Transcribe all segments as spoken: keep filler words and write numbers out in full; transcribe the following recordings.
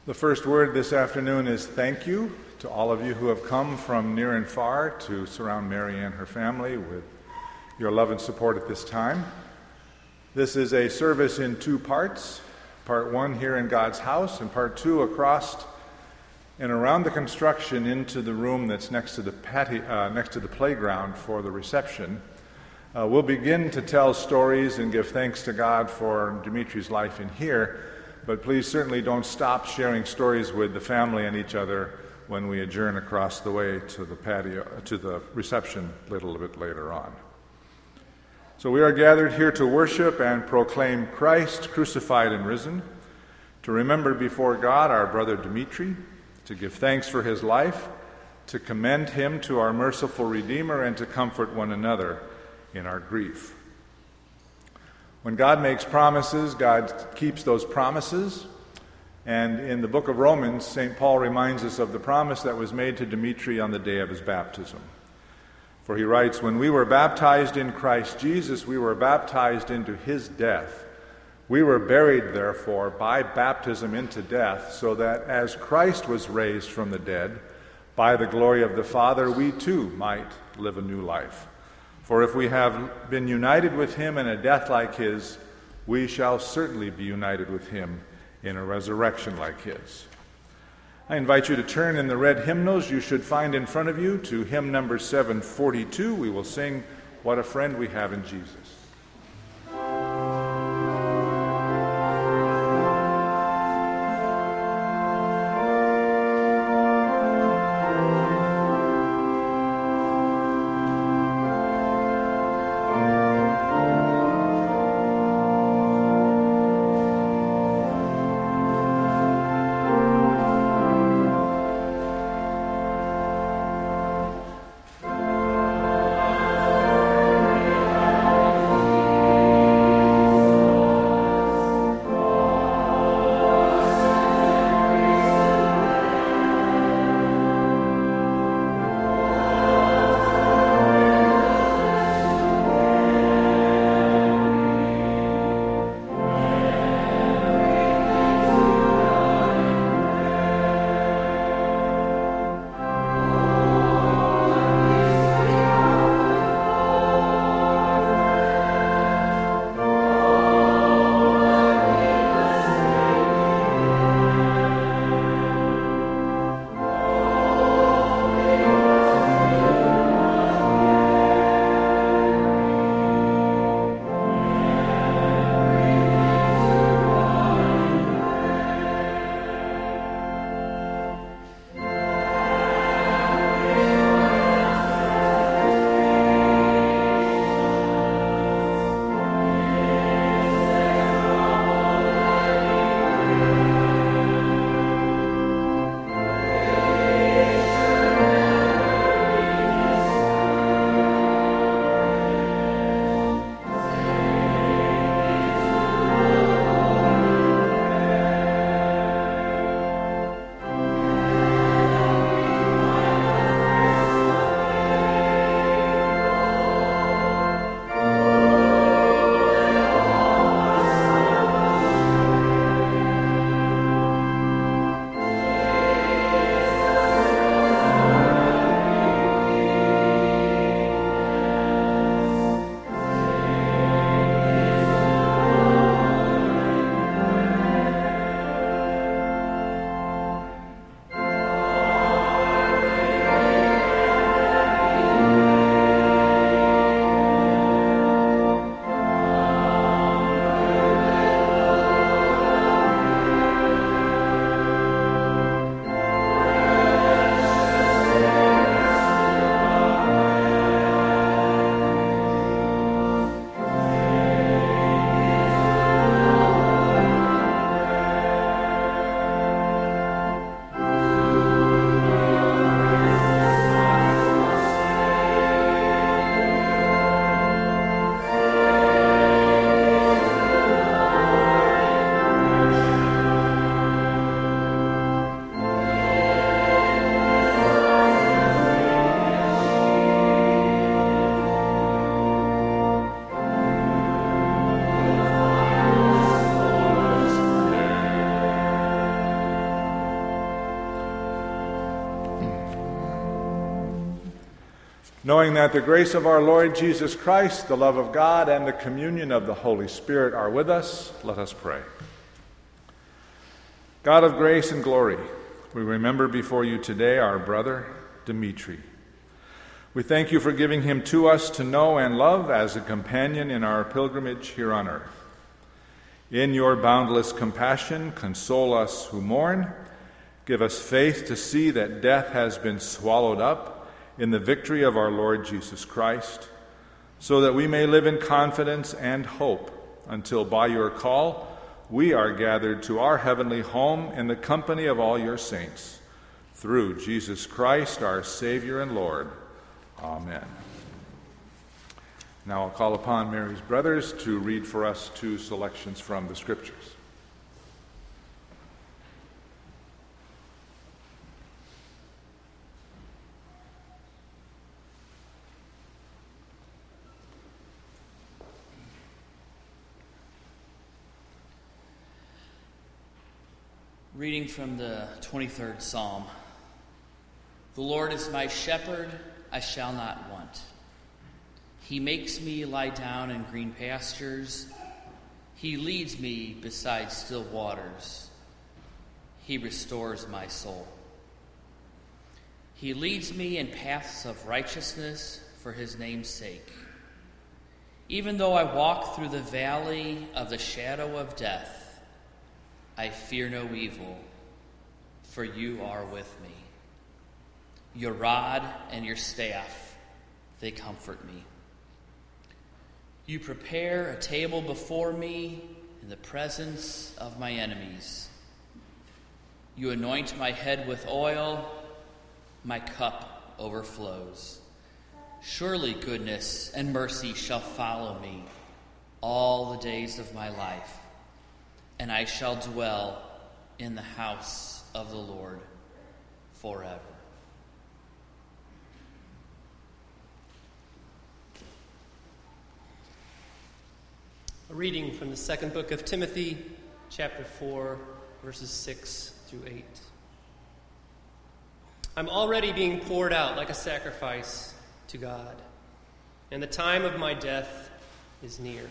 The first word this afternoon is thank you to all of you who have come from near and far to surround Mary and her family with your love and support at this time. This is a service in two parts, part one here in God's house and part two across and around the construction into the room that's next to the patio, uh, next to the playground for the reception. Uh, we'll begin to tell stories and give thanks to God for Dimitri's life in here. But please certainly don't stop sharing stories with the family and each other when we adjourn across the way to the patio, to the reception a little bit later on. So we are gathered here to worship and proclaim Christ crucified and risen, to remember before God our brother Dimitri, to give thanks for his life, to commend him to our merciful Redeemer, and to comfort one another in our grief. When God makes promises, God keeps those promises. And in the book of Romans, Saint Paul reminds us of the promise that was made to Dimitri on the day of his baptism. For he writes, "When we were baptized in Christ Jesus, we were baptized into his death. We were buried, therefore, by baptism into death, so that as Christ was raised from the dead, by the glory of the Father, we too might live a new life. For if we have been united with him in a death like his, we shall certainly be united with him in a resurrection like his." I invite you to turn in the red hymnals you should find in front of you to hymn number seven forty-two. We will sing "What a Friend We Have in Jesus." Thank Knowing that the grace of our Lord Jesus Christ, the love of God, and the communion of the Holy Spirit are with us, let us pray. God of grace and glory, we remember before you today our brother Dimitri. We thank you for giving him to us to know and love as a companion in our pilgrimage here on earth. In your boundless compassion, console us who mourn. Give us faith to see that death has been swallowed up in the victory of our Lord Jesus Christ, so that we may live in confidence and hope until by your call we are gathered to our heavenly home in the company of all your saints. Through Jesus Christ, our Savior and Lord. Amen. Now I'll call upon Mary's brothers to read for us two selections from the Scriptures. Reading from the twenty-third Psalm. The Lord is my shepherd, I shall not want. He makes me lie down in green pastures. He leads me beside still waters. He restores my soul. He leads me in paths of righteousness for his name's sake. Even though I walk through the valley of the shadow of death, I fear no evil, for you are with me. Your rod and your staff, they comfort me. You prepare a table before me in the presence of my enemies. You anoint my head with oil, my cup overflows. Surely goodness and mercy shall follow me all the days of my life, and I shall dwell in the house of the Lord forever. A reading from the second book of Timothy, chapter four, verses six through eight. I'm already being poured out like a sacrifice to God, and the time of my death is near.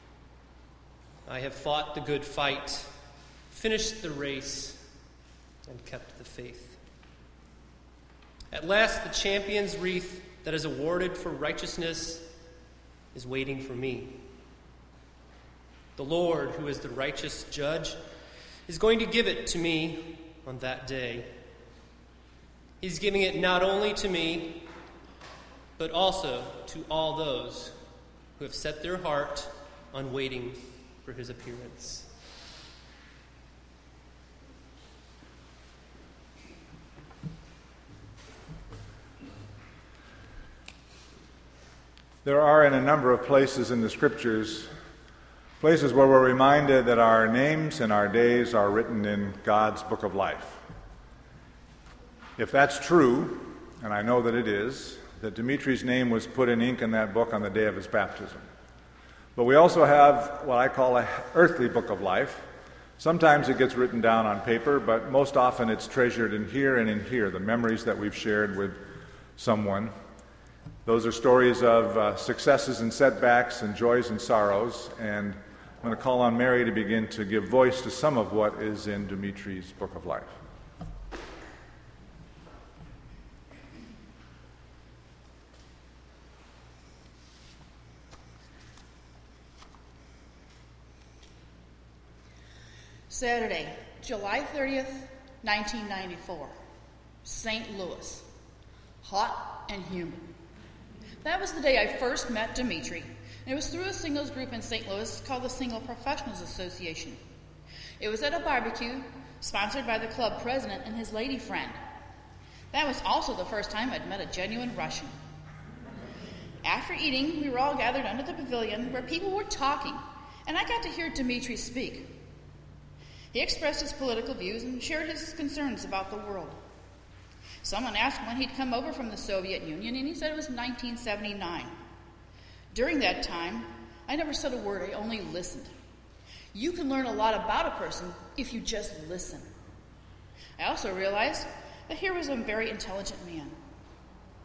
I have fought the good fight, finished the race, and kept the faith. At last, the champion's wreath that is awarded for righteousness is waiting for me. The Lord, who is the righteous judge, is going to give it to me on that day. He's giving it not only to me, but also to all those who have set their heart on waiting for his appearance. There are in a number of places in the Scriptures, places where we're reminded that our names and our days are written in God's book of life. If that's true, and I know that it is, that Dimitri's name was put in ink in that book on the day of his baptism. But we also have what I call an earthly book of life. Sometimes it gets written down on paper, but most often it's treasured in here and in here, the memories that we've shared with someone. Those are stories of uh, successes and setbacks and joys and sorrows, and I'm going to call on Mary to begin to give voice to some of what is in Dimitri's book of life. Saturday, July thirtieth, nineteen ninety-four, Saint Louis. Hot and humid. That was the day I first met Dimitri, and it was through a singles group in Saint Louis called the Single Professionals Association. It was at a barbecue sponsored by the club president and his lady friend. That was also the first time I'd met a genuine Russian. After eating, we were all gathered under the pavilion where people were talking, and I got to hear Dimitri speak. He expressed his political views and shared his concerns about the world. Someone asked when he'd come over from the Soviet Union, and he said it was nineteen seventy-nine. During that time, I never said a word, I only listened. You can learn a lot about a person if you just listen. I also realized that here was a very intelligent man.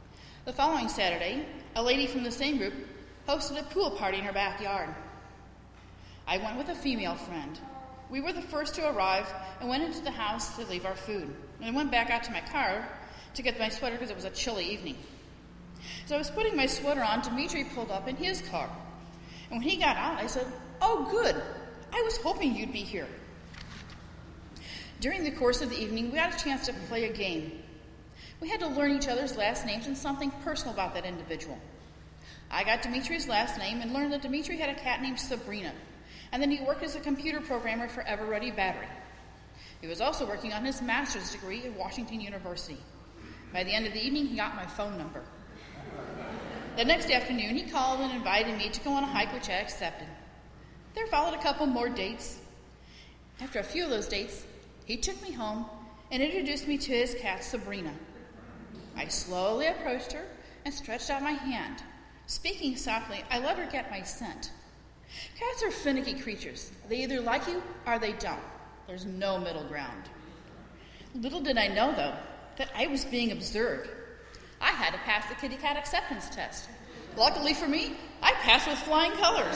The following Saturday, a lady from the same group hosted a pool party in her backyard. I went with a female friend. We were the first to arrive and went into the house to leave our food. And I went back out to my car to get my sweater because it was a chilly evening. As I was putting my sweater on, Dimitri pulled up in his car. And when he got out, I said, "Oh, good. I was hoping you'd be here." During the course of the evening, we had a chance to play a game. We had to learn each other's last names and something personal about that individual. I got Dimitri's last name and learned that Dimitri had a cat named Sabrina, and then he worked as a computer programmer for Everready Battery. He was also working on his master's degree at Washington University. By the end of the evening, he got my phone number. The next afternoon, he called and invited me to go on a hike, which I accepted. There followed a couple more dates. After a few of those dates, he took me home and introduced me to his cat, Sabrina. I slowly approached her and stretched out my hand. Speaking softly, I let her get my scent. Cats are finicky creatures. They either like you or they don't. There's no middle ground. Little did I know, though, that I was being observed. I had to pass the kitty cat acceptance test. Luckily for me, I passed with flying colors.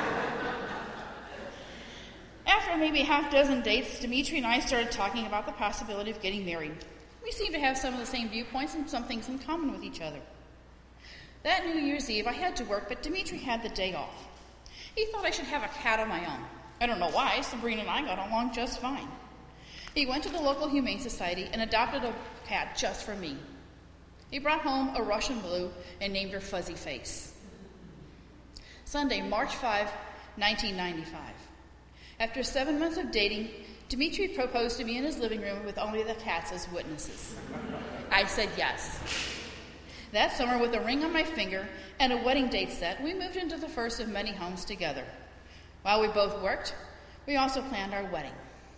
After maybe a half dozen dates, Dimitri and I started talking about the possibility of getting married. We seemed to have some of the same viewpoints and some things in common with each other. That New Year's Eve, I had to work, but Dimitri had the day off. He thought I should have a cat of my own. I don't know why, Sabrina and I got along just fine. He went to the local Humane Society and adopted a cat just for me. He brought home a Russian blue and named her Fuzzy Face. Sunday, March fifth, nineteen ninety-five. After seven months of dating, Dimitri proposed to me in his living room with only the cats as witnesses. I said yes. That summer, with a ring on my finger and a wedding date set, we moved into the first of many homes together. While we both worked, we also planned our wedding.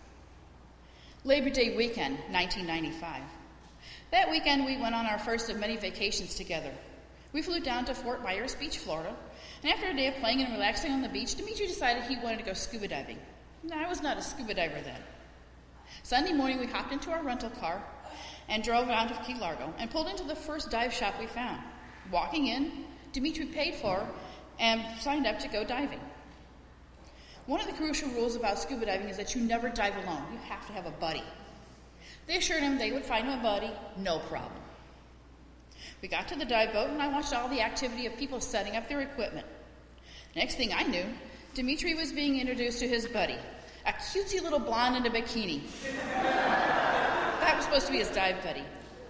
Labor Day weekend, nineteen ninety-five. That weekend, we went on our first of many vacations together. We flew down to Fort Myers Beach, Florida, and after a day of playing and relaxing on the beach, Dimitri decided he wanted to go scuba diving. No, I was not a scuba diver then. Sunday morning, we hopped into our rental car and drove down to Key Largo and pulled into the first dive shop we found. Walking in, Dimitri paid for and signed up to go diving. One of the crucial rules about scuba diving is that you never dive alone. You have to have a buddy. They assured him they would find him a buddy, no problem. We got to the dive boat, and I watched all the activity of people setting up their equipment. Next thing I knew, Dimitri was being introduced to his buddy, a cutesy little blonde in a bikini. That was supposed to be his dive buddy.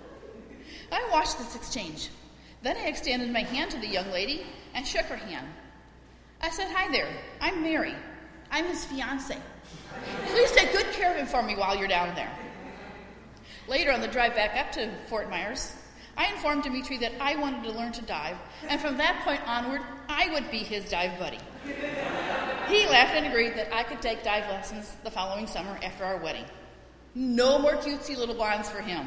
I watched this exchange. Then I extended my hand to the young lady and shook her hand. I said, "Hi there, I'm Mary. I'm his fiancée. Please take good care of him for me while you're down there." Later on the drive back up to Fort Myers, I informed Dimitri that I wanted to learn to dive, and from that point onward, I would be his dive buddy. He laughed and agreed that I could take dive lessons the following summer after our wedding. No more cutesy little blondes for him.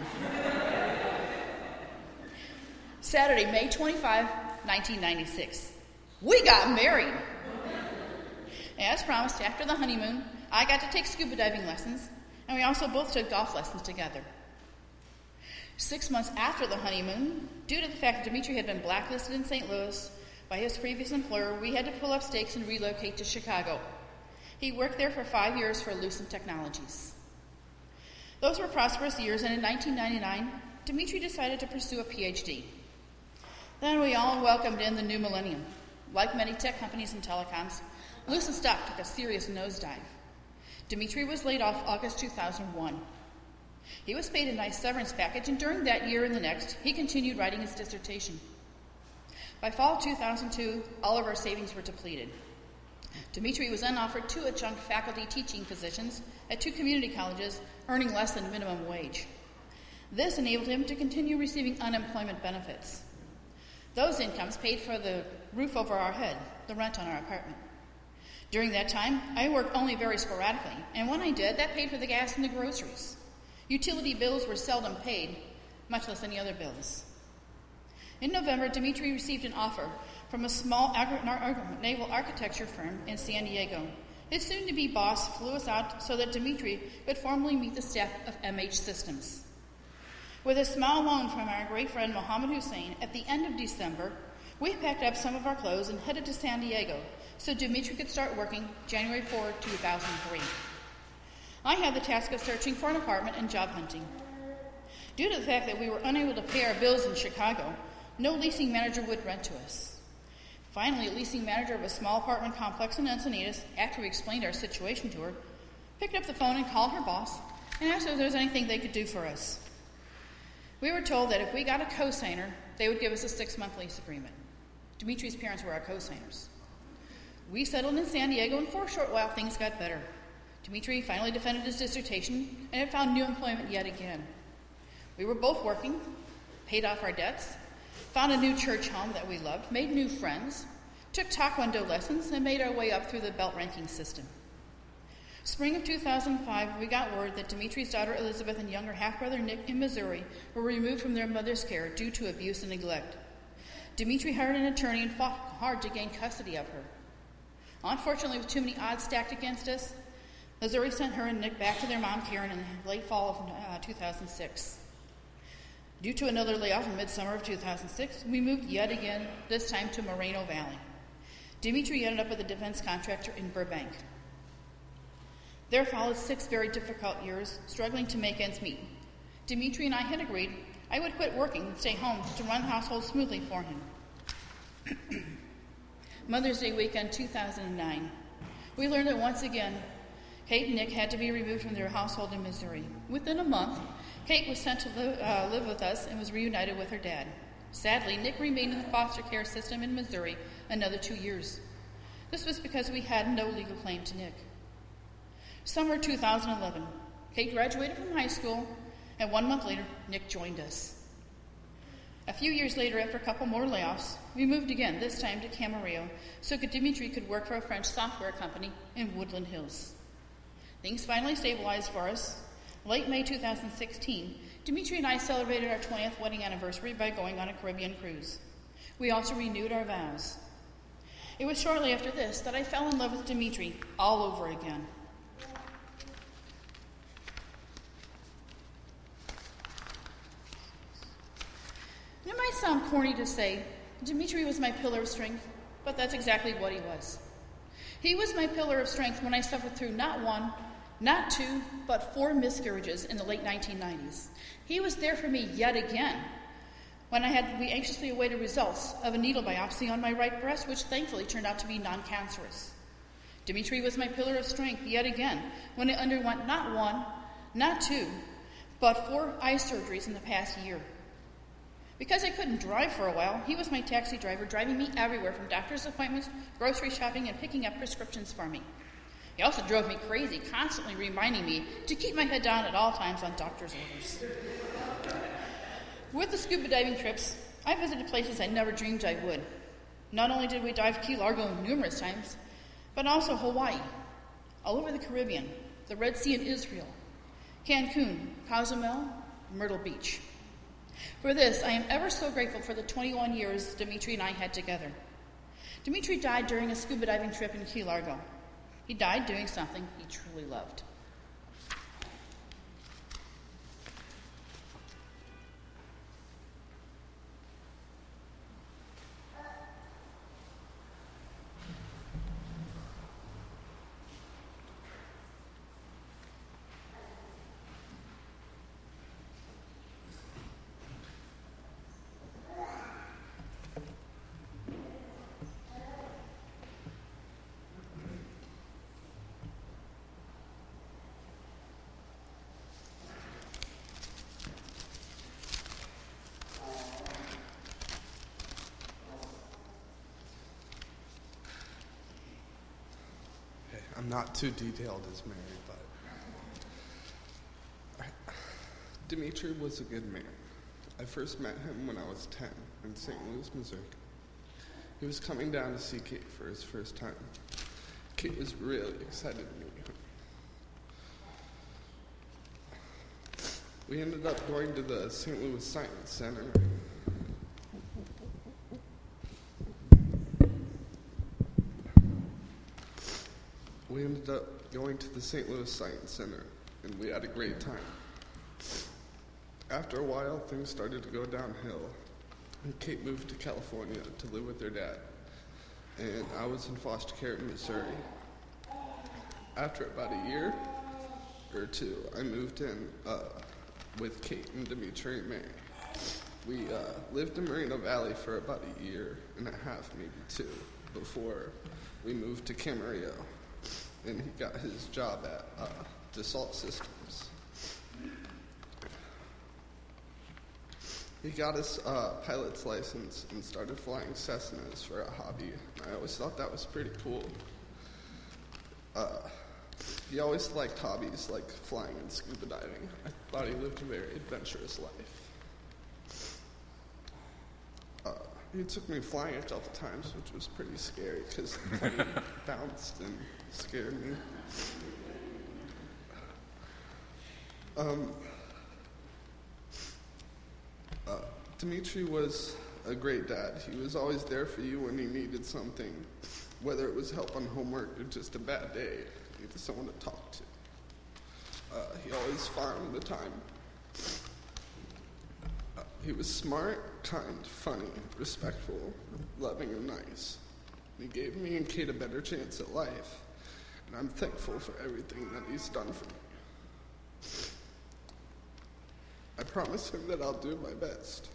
Saturday, May twenty-fifth, nineteen ninety-six. We got married. As promised, after the honeymoon, I got to take scuba diving lessons, and we also both took golf lessons together. Six months after the honeymoon, due to the fact that Dimitri had been blacklisted in Saint Louis by his previous employer, we had to pull up stakes and relocate to Chicago. He worked there for five years for Lucent Technologies. Those were prosperous years, and in nineteen ninety-nine, Dimitri decided to pursue a P H D. Then we all welcomed in the new millennium. Like many tech companies and telecoms, Lucent stock took a serious nosedive. Dimitri was laid off August two thousand one. He was paid a nice severance package, and during that year and the next, he continued writing his dissertation. By fall two thousand two, all of our savings were depleted. Dimitri was then offered two adjunct faculty teaching positions at two community colleges, earning less than minimum wage. This enabled him to continue receiving unemployment benefits. Those incomes paid for the roof over our head, the rent on our apartment. During that time, I worked only very sporadically, and when I did, that paid for the gas and the groceries. Utility bills were seldom paid, much less any other bills. In November, Dimitri received an offer from a small agri- naval architecture firm in San Diego. His soon-to-be boss flew us out so that Dimitri could formally meet the staff of M H Systems. With a small loan from our great friend Mohammed Hussein, at the end of December, we packed up some of our clothes and headed to San Diego so Dimitri could start working January fourth, two thousand three. I had the task of searching for an apartment and job hunting. Due to the fact that we were unable to pay our bills in Chicago, no leasing manager would rent to us. Finally, a leasing manager of a small apartment complex in Encinitas, after we explained our situation to her, picked up the phone and called her boss and asked if there was anything they could do for us. We were told that if we got a cosigner, they would give us a six-month lease agreement. Dimitri's parents were our cosigners. We settled in San Diego, and for a short while, things got better. Dimitri finally defended his dissertation and had found new employment yet again. We were both working, paid off our debts, found a new church home that we loved, made new friends, took Taekwondo lessons, and made our way up through the belt ranking system. Spring of two thousand five, we got word that Dimitri's daughter Elizabeth and younger half-brother Nick in Missouri were removed from their mother's care due to abuse and neglect. Dimitri hired an attorney and fought hard to gain custody of her. Unfortunately, with too many odds stacked against us, Missouri sent her and Nick back to their mom, Karen, in the late fall of uh, two thousand six. Due to another layoff in midsummer of two thousand six, we moved yet again, this time to Moreno Valley. Dimitri ended up with a defense contractor in Burbank. There followed six very difficult years, struggling to make ends meet. Dimitri and I had agreed I would quit working and stay home to run the household smoothly for him. Mother's Day weekend two thousand nine. We learned that once again, Kate and Nick had to be removed from their household in Missouri. Within a month, Kate was sent to live, uh, live with us and was reunited with her dad. Sadly, Nick remained in the foster care system in Missouri another two years. This was because we had no legal claim to Nick. Summer two thousand eleven, Kate graduated from high school, and one month later, Nick joined us. A few years later, after a couple more layoffs, we moved again, this time to Camarillo, so that Dimitri could work for a French software company in Woodland Hills. Things finally stabilized for us. Late May two thousand sixteen, Dimitri and I celebrated our twentieth wedding anniversary by going on a Caribbean cruise. We also renewed our vows. It was shortly after this that I fell in love with Dimitri all over again. It might sound corny to say Dimitri was my pillar of strength, but that's exactly what he was. He was my pillar of strength when I suffered through not one, not two, but four miscarriages in the late nineteen nineties. He was there for me yet again when I had we anxiously awaited results of a needle biopsy on my right breast, which thankfully turned out to be non-cancerous. Dimitri was my pillar of strength yet again when I underwent not one, not two, but four eye surgeries in the past year. Because I couldn't drive for a while, he was my taxi driver, driving me everywhere from doctor's appointments, grocery shopping, and picking up prescriptions for me. He also drove me crazy, constantly reminding me to keep my head down at all times on doctor's orders. With the scuba diving trips, I visited places I never dreamed I would. Not only did we dive Key Largo numerous times, but also Hawaii, all over the Caribbean, the Red Sea in Israel, Cancun, Cozumel, Myrtle Beach. For this, I am ever so grateful for the twenty-one years Dimitri and I had together. Dimitri died during a scuba diving trip in Key Largo. He died doing something he truly loved. I'm not too detailed as Mary, but I, Dimitri was a good man. I first met him when I was ten in Saint Louis, Missouri. He was coming down to see Kate for his first time. Kate was really excited to meet him. We ended up going to the Saint Louis Science Center. We ended up going to the Saint Louis Science Center, and we had a great time. After a while, things started to go downhill, and Kate moved to California to live with her dad, and I was in foster care in Missouri. After about a year or two, I moved in uh, with Kate and Dimitri and May. We uh, lived in Moreno Valley for about a year and a half, maybe two, before we moved to Camarillo, and he got his job at uh, Dassault Systems. He got his uh, pilot's license and started flying Cessnas for a hobby. I always thought that was pretty cool. Uh, he always liked hobbies like flying and scuba diving. I thought he lived a very adventurous life. Uh, he took me flying a couple times, which was pretty scary because the plane bounced and scared me. Um, uh, Dimitri was a great dad. He was always there for you when you needed something, whether it was help on homework or just a bad day. You needed someone to talk to. Uh, he always found the time. Uh, he was smart, kind, funny, respectful, loving, and nice. He gave me and Kate a better chance at life, and I'm thankful for everything that he's done for me. I promise him that I'll do my best.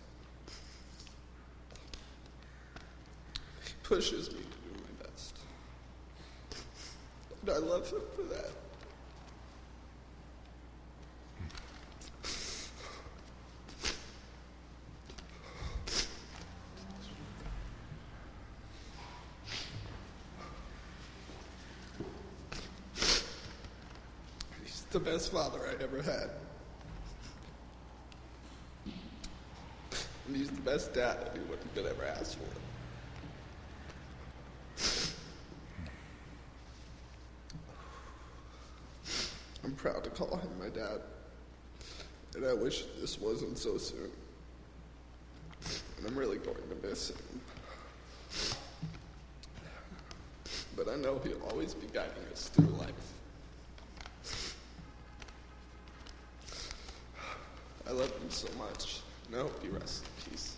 He pushes me to do my best. And I love him for that. He's the best father I ever had. And he's the best dad anyone could ever ask for. I'm proud to call him my dad, and I wish this wasn't so soon. And I'm really going to miss him. But I know he'll always be guiding us through life. I love him so much. And I hope you rest in peace.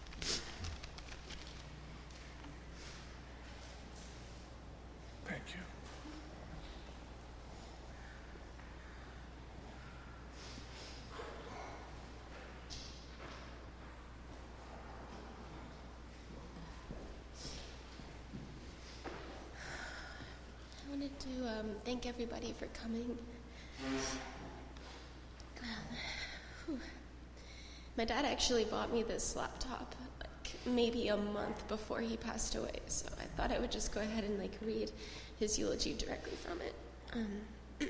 Thank you. I wanted to um, thank everybody for coming. Um, whew. My dad actually bought me this laptop like maybe a month before he passed away, so I thought I would just go ahead and like read his eulogy directly from it. Um,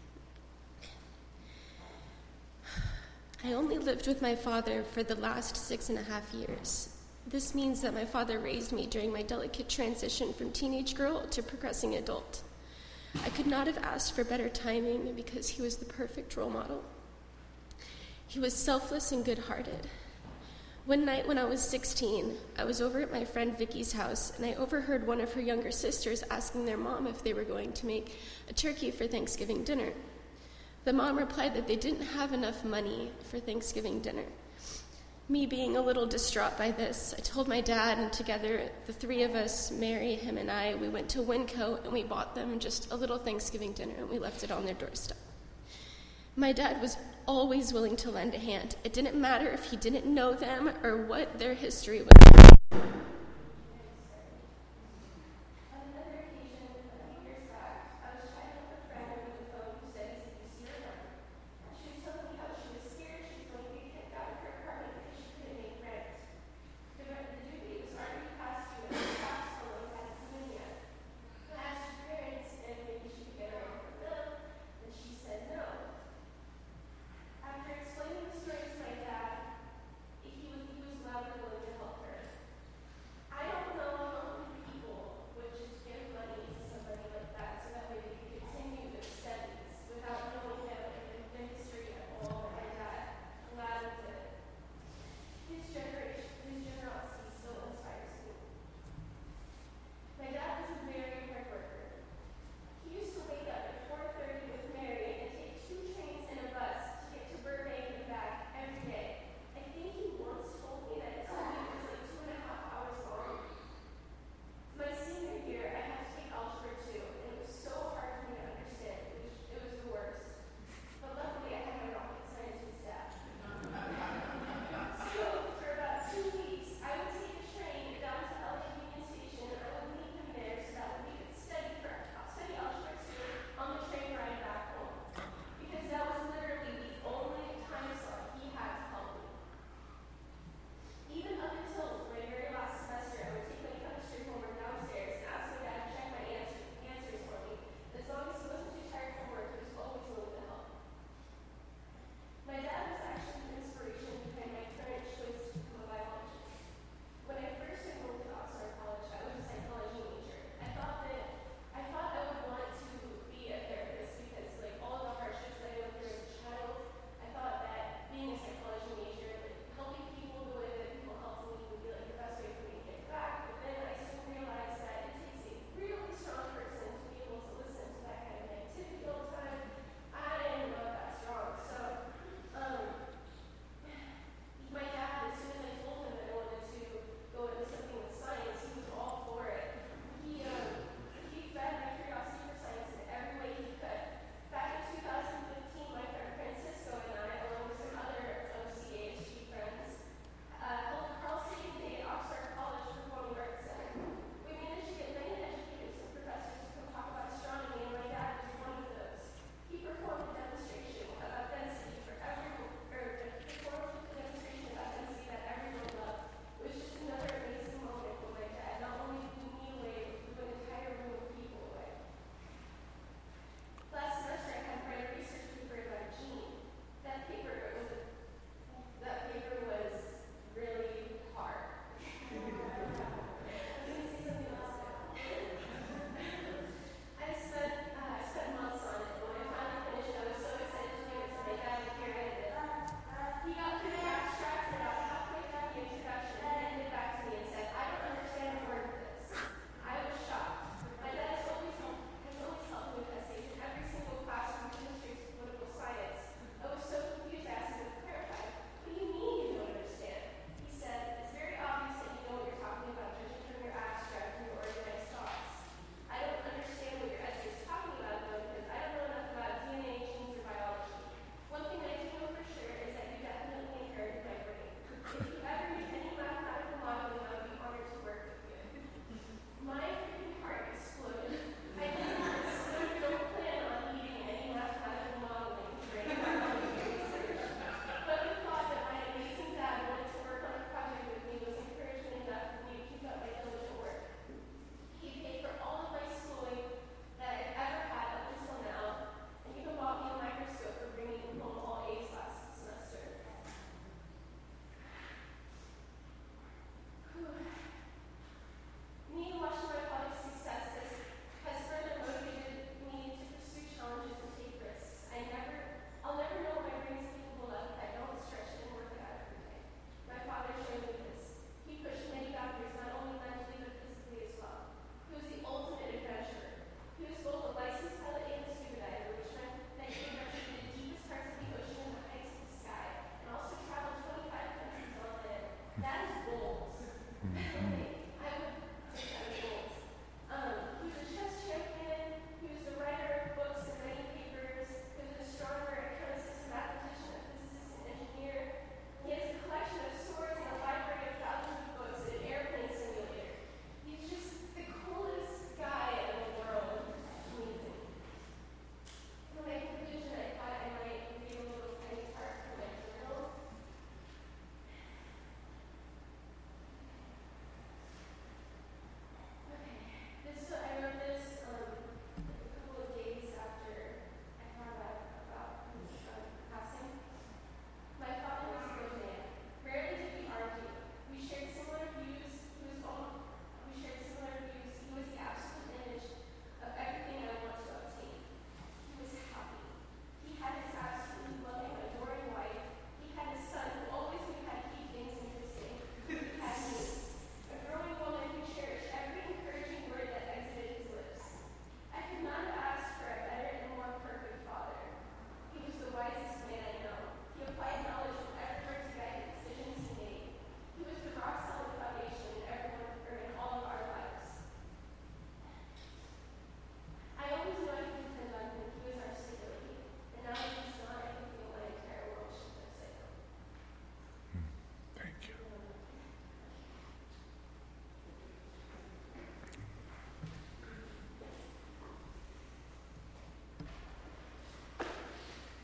I only lived with my father for the last six and a half years. This means that my father raised me during my delicate transition from teenage girl to progressing adult. I could not have asked for better timing because he was the perfect role model. He was selfless and good-hearted. One night when I was sixteen, I was over at my friend Vicky's house, and I overheard one of her younger sisters asking their mom if they were going to make a turkey for Thanksgiving dinner. The mom replied that they didn't have enough money for Thanksgiving dinner. Me being a little distraught by this, I told my dad, and together, the three of us, Mary, him, and I, we went to Winco, and we bought them just a little Thanksgiving dinner, and we left it on their doorstep. My dad was always willing to lend a hand. It didn't matter if he didn't know them or what their history was.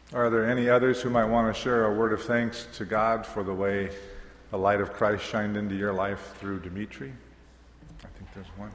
Are there any others who might want to share a word of thanks to God for the way the light of Christ shined into your life through Dimitri? I think there's one.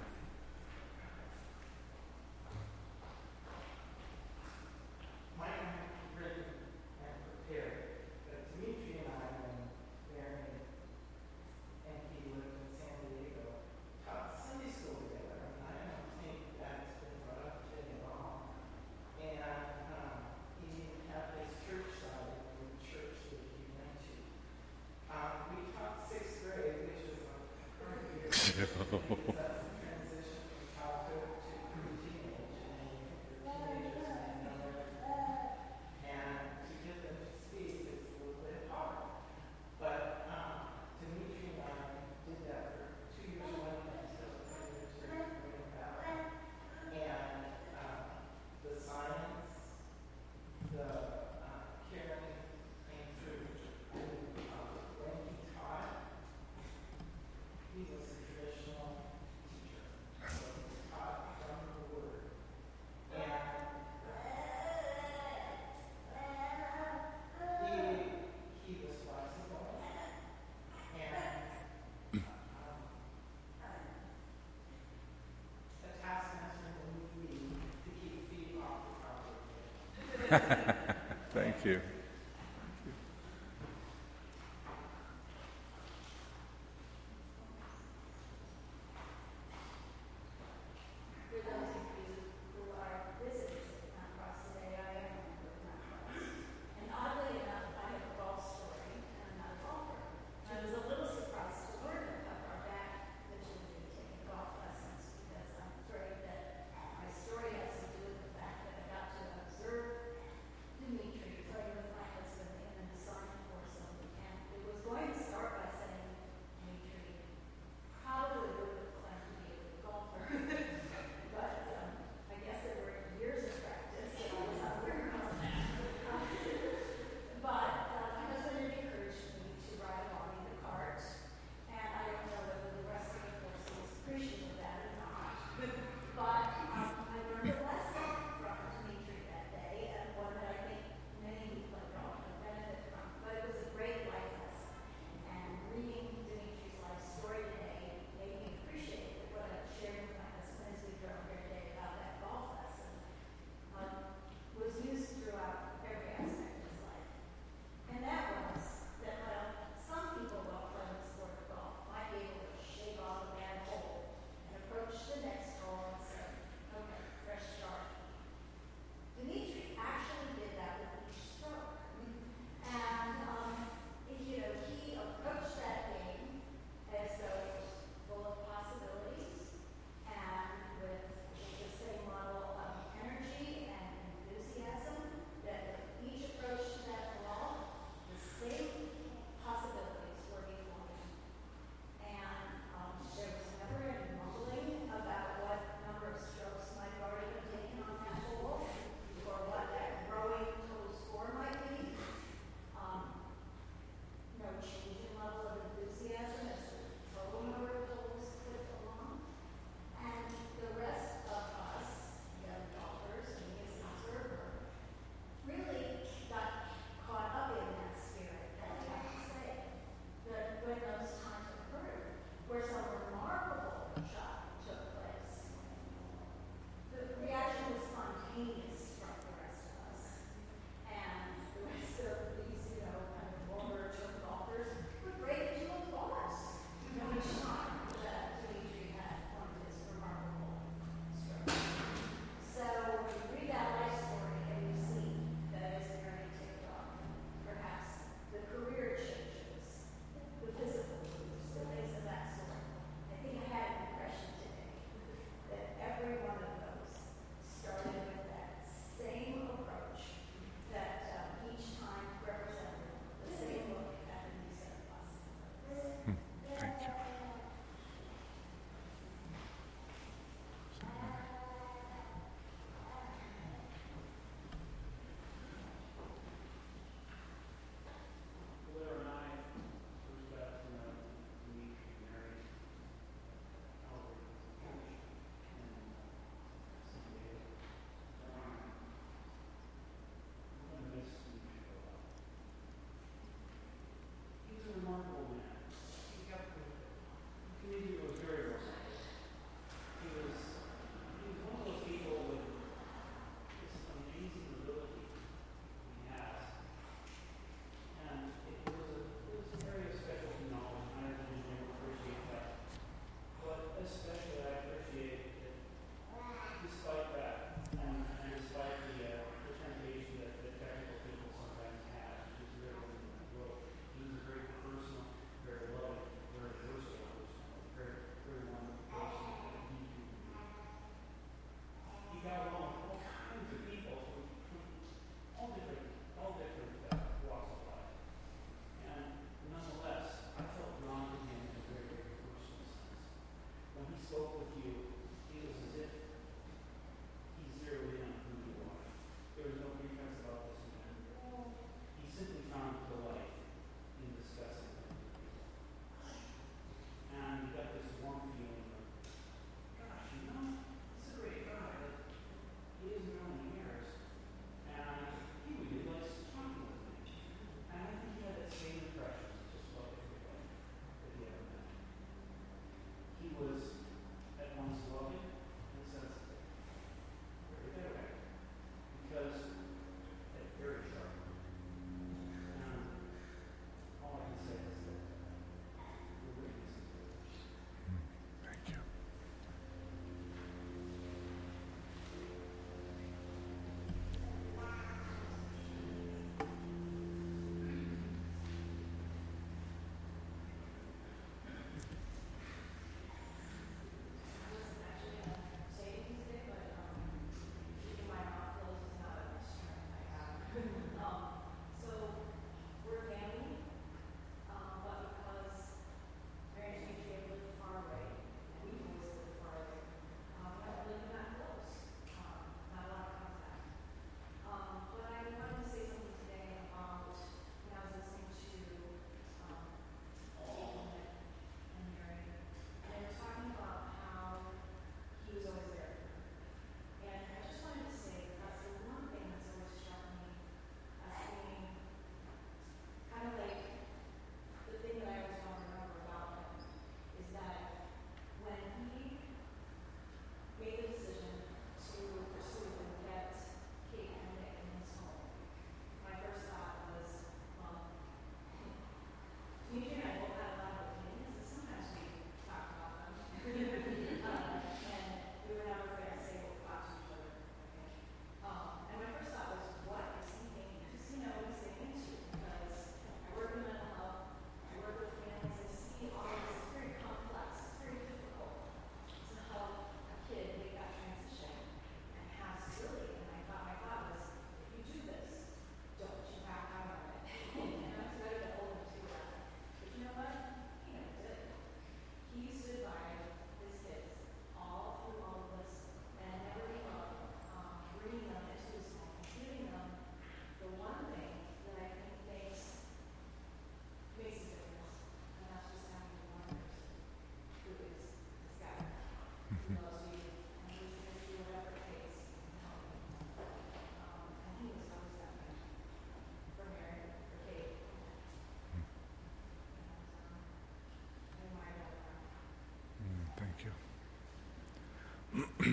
Thank you.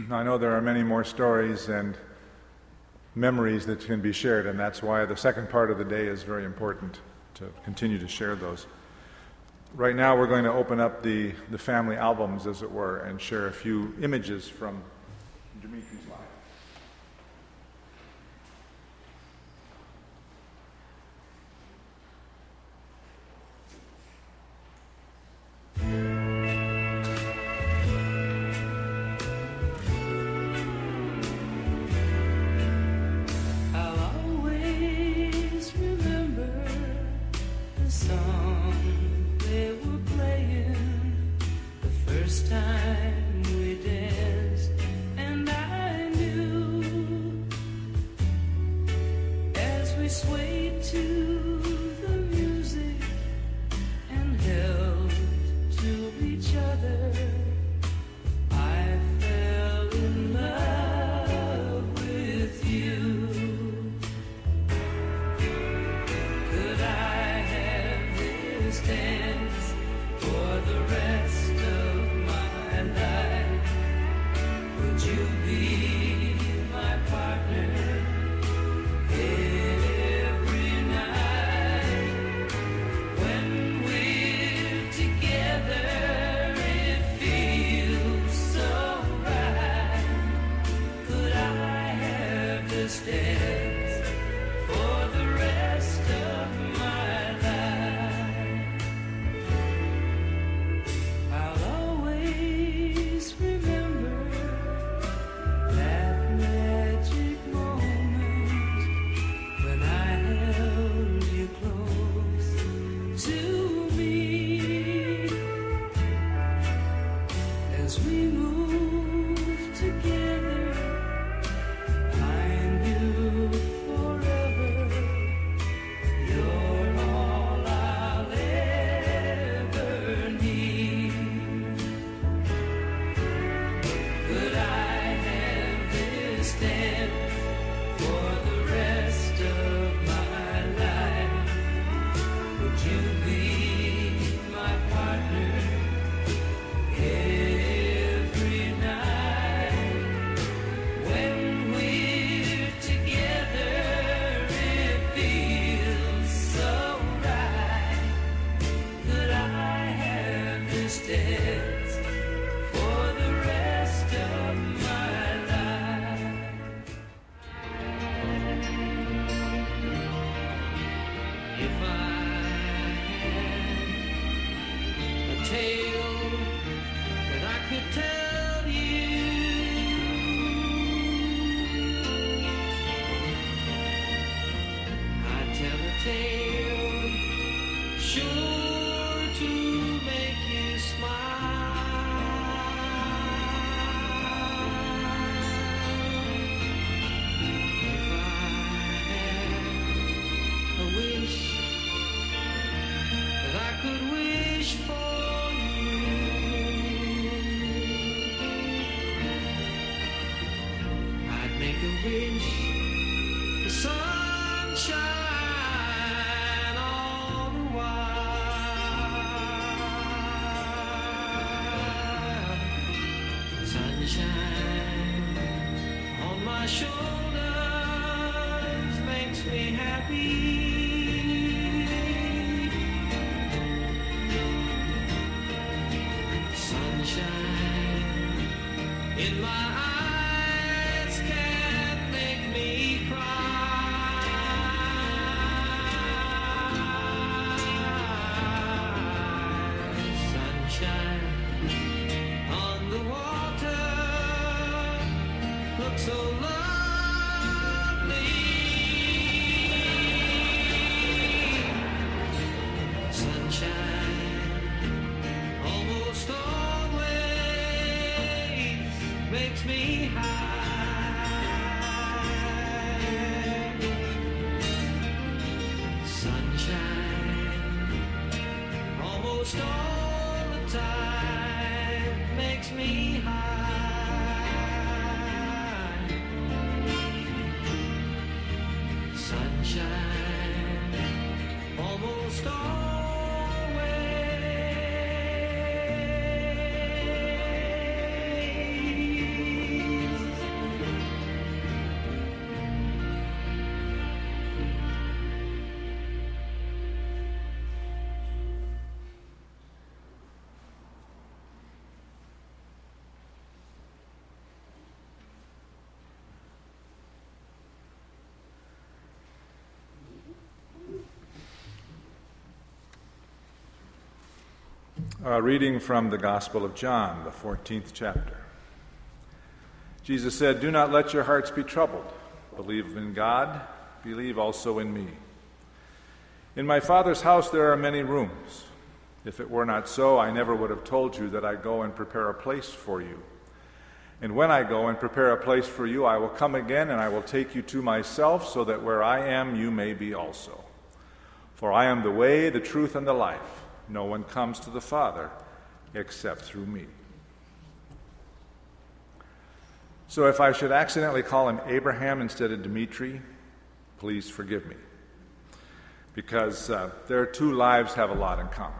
I know there are many more stories and memories that can be shared, and that's why the second part of the day is very important, to continue to share those. Right now we're going to open up the, the family albums, as it were, and share a few images from Dimitri's life. A reading from the Gospel of John, the fourteenth chapter. Jesus said, "Do not let your hearts be troubled. Believe in God, believe also in me. In my Father's house there are many rooms. If it were not so, I never would have told you that I go and prepare a place for you. And when I go and prepare a place for you, I will come again and I will take you to myself, so that where I am, you may be also. For I am the way, the truth, and the life. No one comes to the Father except through me." So if I should accidentally call him Abraham instead of Dimitri, please forgive me. Because uh, their two lives have a lot in common.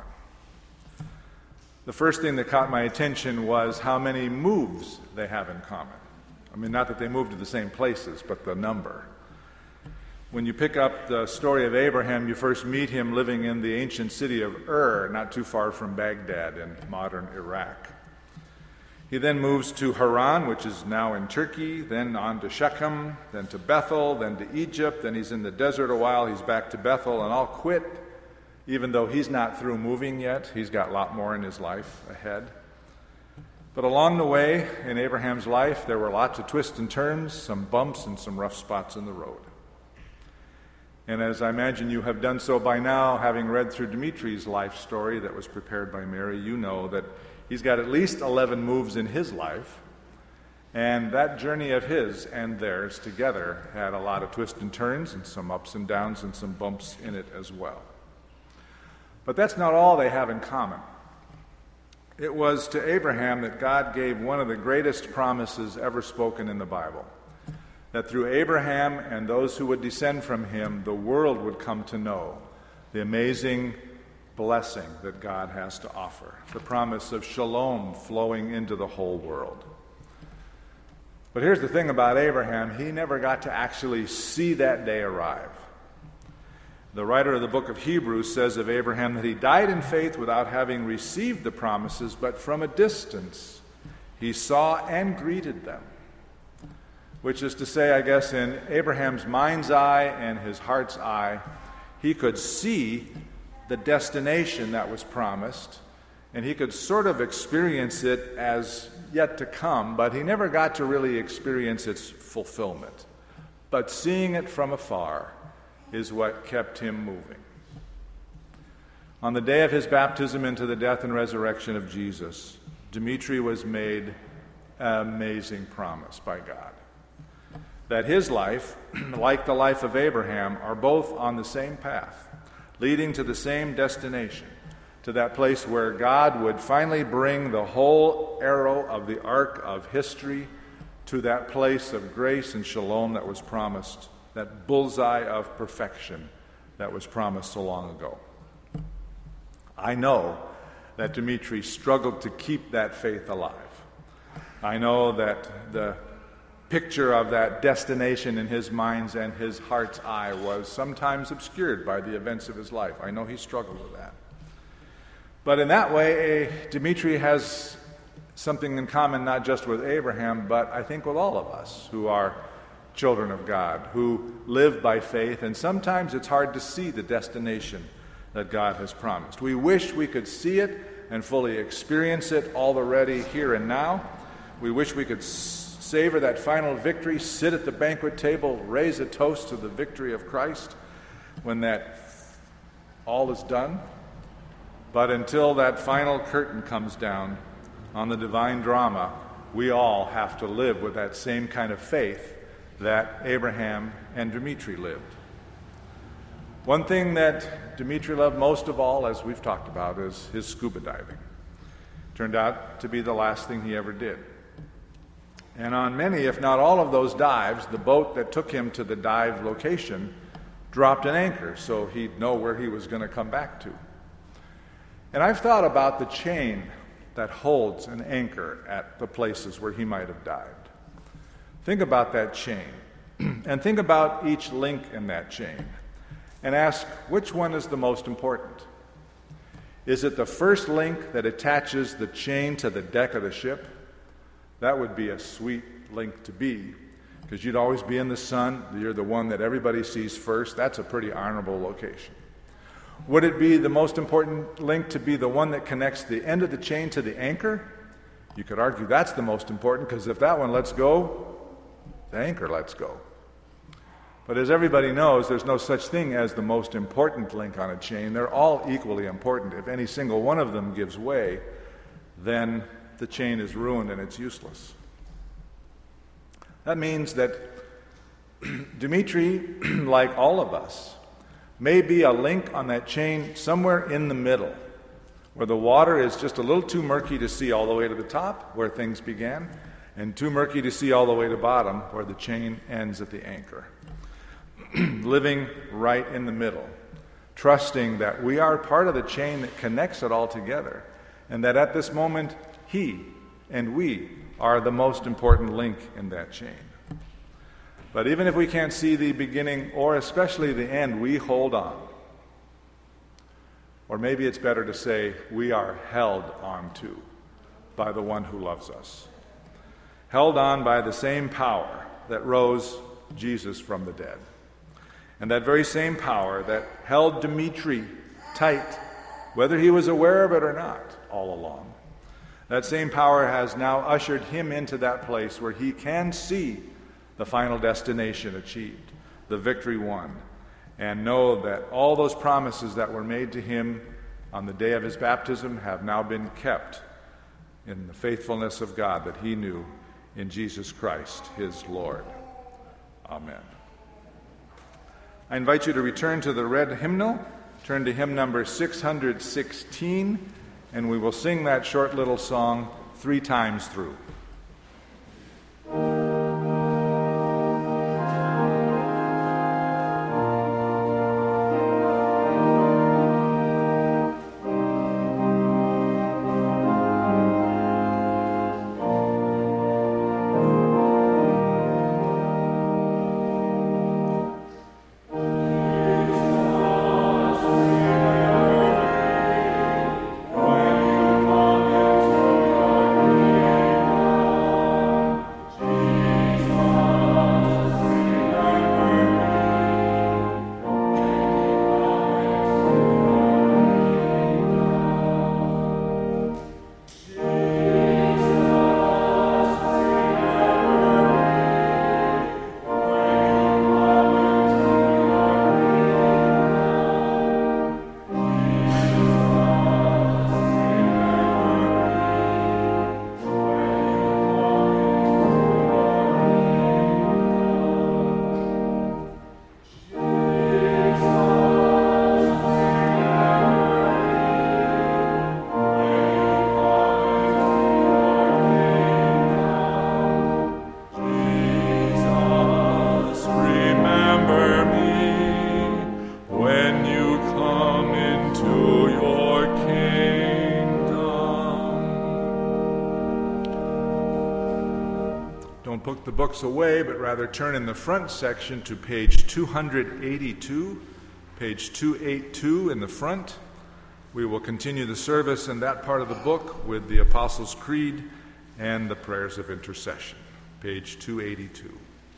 The first thing that caught my attention was how many moves they have in common. I mean, not that they moved to the same places, but the number. When you pick up the story of Abraham, you first meet him living in the ancient city of Ur, not too far from Baghdad in modern Iraq. He then moves to Haran, which is now in Turkey, then on to Shechem, then to Bethel, then to Egypt, then he's in the desert a while, he's back to Bethel, and all quit. Even though he's not through moving yet, he's got a lot more in his life ahead. But along the way in Abraham's life, there were lots of twists and turns, some bumps, and some rough spots in the road. And as I imagine you have done so by now, having read through Dimitri's life story that was prepared by Mary, you know that he's got at least eleven moves in his life. And that journey of his and theirs together had a lot of twists and turns and some ups and downs and some bumps in it as well. But that's not all they have in common. It was to Abraham that God gave one of the greatest promises ever spoken in the Bible, that through Abraham and those who would descend from him, the world would come to know the amazing blessing that God has to offer, the promise of shalom flowing into the whole world. But here's the thing about Abraham, he never got to actually see that day arrive. The writer of the book of Hebrews says of Abraham that he died in faith without having received the promises, but from a distance he saw and greeted them. Which is to say, I guess, in Abraham's mind's eye and his heart's eye, he could see the destination that was promised, and he could sort of experience it as yet to come, but he never got to really experience its fulfillment. But seeing it from afar is what kept him moving. On the day of his baptism into the death and resurrection of Jesus, Dimitri was made an amazing promise by God. That his life, like the life of Abraham, are both on the same path, leading to the same destination, to that place where God would finally bring the whole arrow of the arc of history to that place of grace and shalom that was promised, that bullseye of perfection that was promised so long ago. I know that Dimitri struggled to keep that faith alive. I know that the picture of that destination in his mind's and his heart's eye was sometimes obscured by the events of his life. I know he struggled with that. But in that way, Dimitri has something in common not just with Abraham, but I think with all of us who are children of God, who live by faith, and sometimes it's hard to see the destination that God has promised. We wish we could see it and fully experience it already here and now. We wish we could savor that final victory, sit at the banquet table, raise a toast to the victory of Christ when that all is done. But until that final curtain comes down on the divine drama, we all have to live with that same kind of faith that Abraham and Dimitri lived. One thing that Dimitri loved most of all, as we've talked about, is his scuba diving. Turned out to be the last thing he ever did. And on many, if not all of those dives, the boat that took him to the dive location dropped an anchor so he'd know where he was going to come back to. And I've thought about the chain that holds an anchor at the places where he might have dived. Think about that chain, and think about each link in that chain, and ask which one is the most important. Is it the first link that attaches the chain to the deck of the ship? That would be a sweet link to be, because you'd always be in the sun. You're the one that everybody sees first. That's a pretty honorable location. Would it be the most important link to be the one that connects the end of the chain to the anchor? You could argue that's the most important, because if that one lets go, the anchor lets go. But as everybody knows, there's no such thing as the most important link on a chain. They're all equally important. If any single one of them gives way, then the chain is ruined and it's useless. That means that Dimitri, like all of us, may be a link on that chain somewhere in the middle, where the water is just a little too murky to see all the way to the top, where things began, and too murky to see all the way to bottom, where the chain ends at the anchor. Living right in the middle, trusting that we are part of the chain that connects it all together, and that at this moment, he and we are the most important link in that chain. But even if we can't see the beginning or especially the end, we hold on. Or maybe it's better to say we are held on to by the one who loves us. Held on by the same power that rose Jesus from the dead. And that very same power that held Dimitri tight, whether he was aware of it or not, all along. That same power has now ushered him into that place where he can see the final destination achieved, the victory won, and know that all those promises that were made to him on the day of his baptism have now been kept in the faithfulness of God that he knew in Jesus Christ, his Lord. Amen. I invite you to return to the red hymnal, turn to hymn number six hundred sixteen, and we will sing that short little song three times through. Put the books away, but rather turn in the front section to page two hundred eighty-two, page two eighty-two in the front. We will continue the service in that part of the book with the Apostles' Creed and the prayers of intercession, page two eighty-two.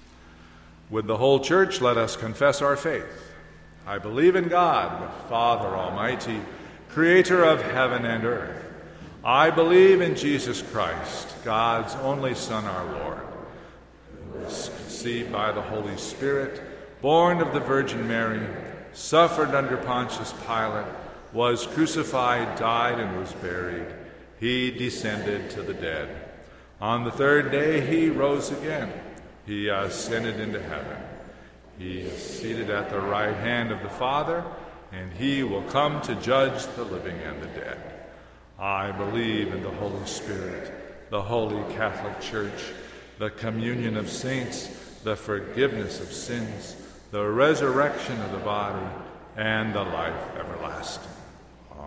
With the whole church, let us confess our faith. I believe in God, the Father Almighty, creator of heaven and earth. I believe in Jesus Christ, God's only Son, our Lord, conceived by the Holy Spirit, born of the Virgin Mary, suffered under Pontius Pilate, was crucified, died, and was buried. He descended to the dead. On the third day he rose again. He ascended into heaven. He is seated at the right hand of the Father, and he will come to judge the living and the dead. I believe in the Holy Spirit, the Holy Catholic Church, the communion of saints, the forgiveness of sins, the resurrection of the body, and the life everlasting. Amen.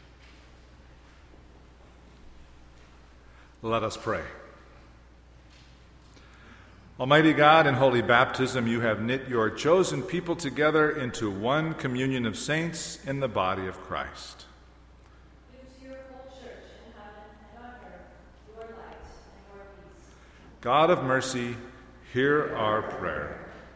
Let us pray. Almighty God, in holy baptism, you have knit your chosen people together into one communion of saints in the body of Christ. Give to your whole church in heaven and on earth your light and your peace. God of mercy, hear our prayer.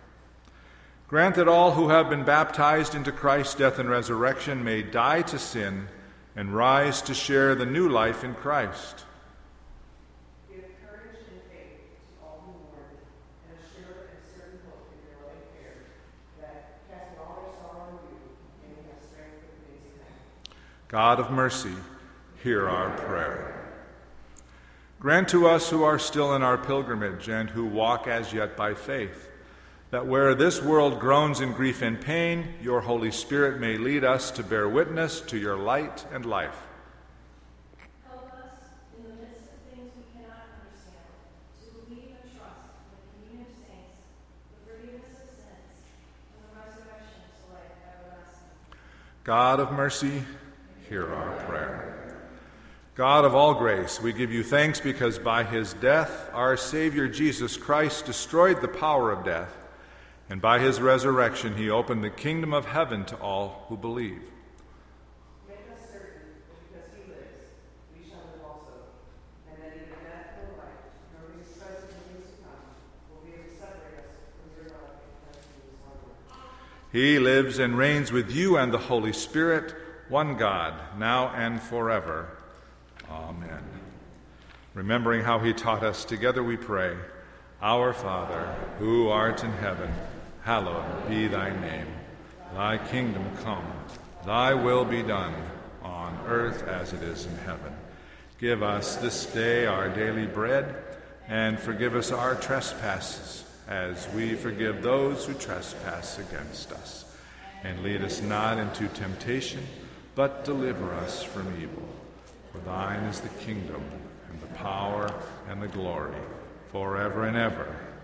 Grant that all who have been baptized into Christ's death and resurrection may die to sin and rise to share the new life in Christ. Give courage and faith to all who mourn, and a sure and certain hope in your loving care, that, casting all their sorrow on you, they may have strength for the days ahead. God of mercy, hear our prayer. Grant to us who are still in our pilgrimage and who walk as yet by faith, that where this world groans in grief and pain, your Holy Spirit may lead us to bear witness to your light and life. Help us, in the midst of things we cannot understand, to believe and trust in the communion of saints, the forgiveness of sins, and the resurrection to life everlasting. God of mercy, hear our prayer. God of all grace, we give you thanks because by his death our Savior Jesus Christ destroyed the power of death, and by his resurrection he opened the kingdom of heaven to all who believe. Make us certain that because he lives, we shall live also, and that neither death nor life, nor things present nor things to come, will be able to separate us from your love in Christ Jesus our Lord. He lives and reigns with you and the Holy Spirit, one God, now and forever. Amen. Remembering how he taught us, together we pray, Our Father, who art in heaven, hallowed be thy name. Thy kingdom come, thy will be done, on earth as it is in heaven. Give us this day our daily bread, and forgive us our trespasses, as we forgive those who trespass against us. And lead us not into temptation, but deliver us from evil. For thine is the kingdom, and the power, and the glory, forever and ever.